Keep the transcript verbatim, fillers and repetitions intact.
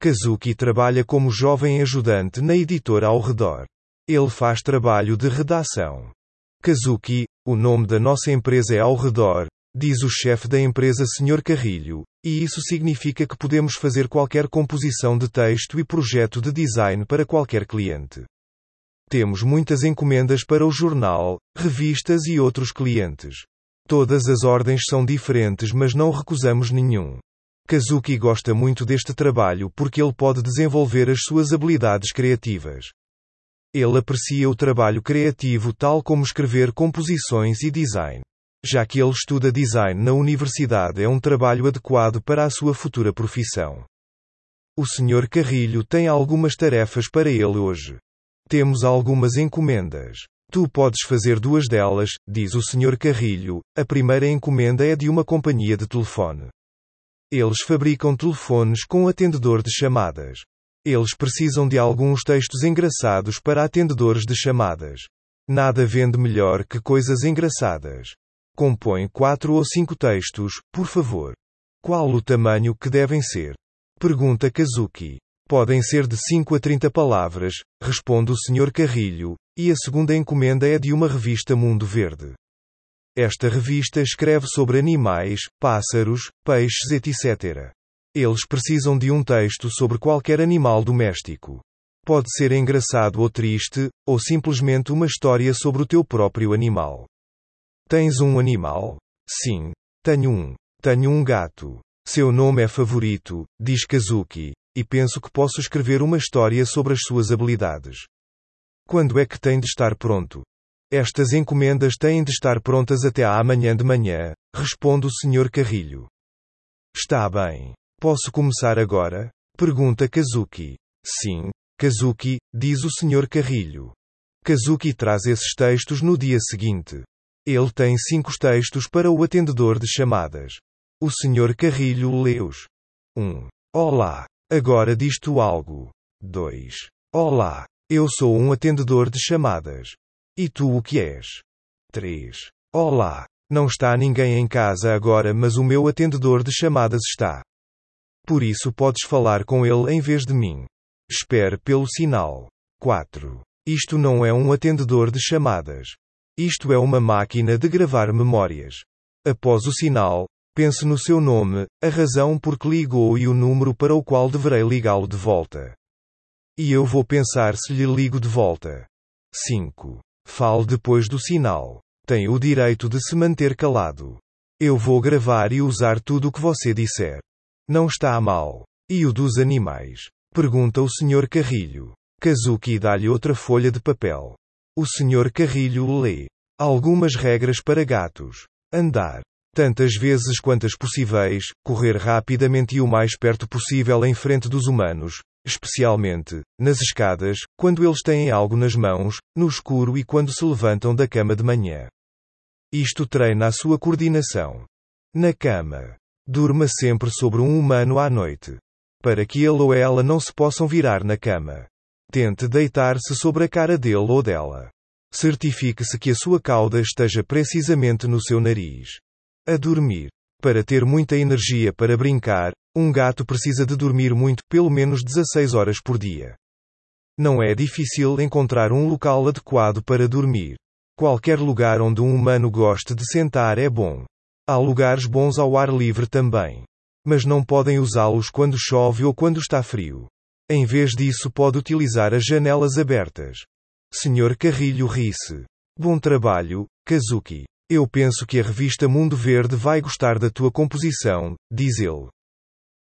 Kazuki trabalha como jovem ajudante na editora ao redor. Ele faz trabalho de redação. Kazuki, o nome da nossa empresa é Ao Redor, diz o chefe da empresa senhor Carrilho, e isso significa que podemos fazer qualquer composição de texto e projeto de design para qualquer cliente. Temos muitas encomendas para o jornal, revistas e outros clientes. Todas as ordens são diferentes, mas não recusamos nenhum. Kazuki gosta muito deste trabalho porque ele pode desenvolver as suas habilidades criativas. Ele aprecia o trabalho criativo tal como escrever composições e design. Já que ele estuda design na universidade, é um trabalho adequado para a sua futura profissão. O senhor Carrilho tem algumas tarefas para ele hoje. Temos algumas encomendas. Tu podes fazer duas delas, diz o senhor Carrilho. A primeira encomenda é de uma companhia de telefone. Eles fabricam telefones com atendedor de chamadas. Eles precisam de alguns textos engraçados para atendedores de chamadas. Nada vende melhor que coisas engraçadas. Compõe quatro ou cinco textos, por favor. Qual o tamanho que devem ser? Pergunta Kazuki. Podem ser de cinco a trinta palavras, responde o senhor Carrilho, e a segunda encomenda é de uma revista Mundo Verde. Esta revista escreve sobre animais, pássaros, peixes, etcétera. Eles precisam de um texto sobre qualquer animal doméstico. Pode ser engraçado ou triste, ou simplesmente uma história sobre o teu próprio animal. Tens um animal? Sim. Tenho um. Tenho um gato. Seu nome é Favorito, diz Kazuki, e penso que posso escrever uma história sobre as suas habilidades. Quando é que tem de estar pronto? Estas encomendas têm de estar prontas até amanhã de manhã, responde o senhor Carrilho. Está bem. Posso começar agora? Pergunta Kazuki. Sim, Kazuki, diz o senhor Carrilho. Kazuki traz esses textos no dia seguinte. Ele tem cinco textos para o atendedor de chamadas. O senhor Carrilho lê-os. um. Olá. Agora diz tu algo. dois. Olá. Eu sou um atendedor de chamadas. E tu o que és? três. Olá. Não está ninguém em casa agora, mas o meu atendedor de chamadas está. Por isso podes falar com ele em vez de mim. Espere pelo sinal. quatro. Isto não é um atendedor de chamadas. Isto é uma máquina de gravar memórias. Após o sinal, pense no seu nome, a razão por que ligou e o número para o qual deverei ligá-lo de volta. E eu vou pensar se lhe ligo de volta. cinco. Fale depois do sinal. Tem o direito de se manter calado. Eu vou gravar e usar tudo o que você disser. Não está mal. E o dos animais? Pergunta o senhor Carrilho. Kazuki dá-lhe outra folha de papel. O senhor Carrilho lê. Algumas regras para gatos. Andar tantas vezes quantas possíveis, correr rapidamente e o mais perto possível em frente dos humanos, especialmente nas escadas, quando eles têm algo nas mãos, no escuro e quando se levantam da cama de manhã. Isto treina a sua coordenação. Na cama. Durma sempre sobre um humano à noite. Para que ele ou ela não se possam virar na cama. Tente deitar-se sobre a cara dele ou dela. Certifique-se que a sua cauda esteja precisamente no seu nariz. A dormir. Para ter muita energia para brincar, um gato precisa de dormir muito, pelo menos dezasseis horas por dia. Não é difícil encontrar um local adequado para dormir. Qualquer lugar onde um humano goste de sentar é bom. Há lugares bons ao ar livre também. Mas não podem usá-los quando chove ou quando está frio. Em vez disso, pode utilizar as janelas abertas. senhor Carrilho ri-se. Bom trabalho, Kazuki. Eu penso que a revista Mundo Verde vai gostar da tua composição, diz ele.